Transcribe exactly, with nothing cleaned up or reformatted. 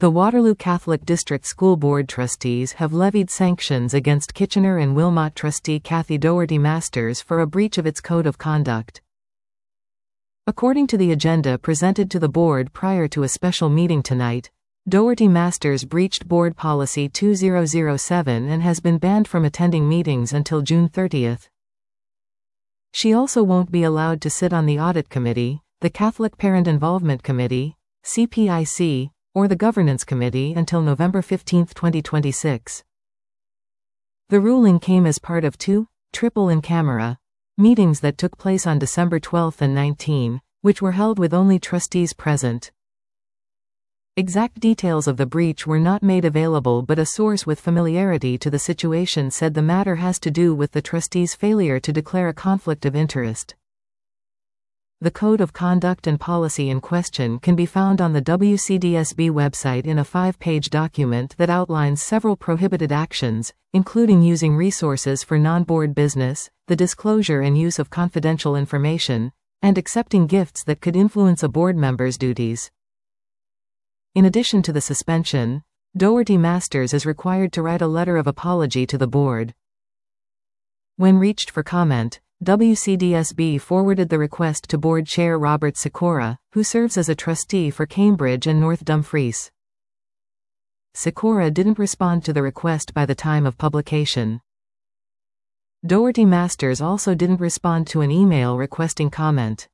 The Waterloo Catholic District School Board trustees have levied sanctions against Kitchener and Wilmot trustee Kathy Doherty Masters for a breach of its code of conduct. According to the agenda presented to the board prior to a special meeting tonight, Doherty Masters breached Board Policy two thousand seven and has been banned from attending meetings until June thirtieth. She also won't be allowed to sit on the Audit Committee, the Catholic Parent Involvement Committee, C P I C, or the Governance Committee until November fifteenth twenty twenty-six. The ruling came as part of two, triple in camera, meetings that took place on December twelfth and nineteenth, which were held with only trustees present. Exact details of the breach were not made available, but a source with familiarity to the situation said the matter has to do with the trustees' failure to declare a conflict of interest. The Code of Conduct and Policy in question can be found on the W C D S B website in a five-page document that outlines several prohibited actions, including using resources for non-board business, the disclosure and use of confidential information, and accepting gifts that could influence a board member's duties. In addition to the suspension, Doherty Masters is required to write a letter of apology to the board. When reached for comment, W C D S B forwarded the request to Board Chair Robert Sikora, who serves as a trustee for Cambridge and North Dumfries. Sikora didn't respond to the request by the time of publication. Doherty Masters also didn't respond to an email requesting comment.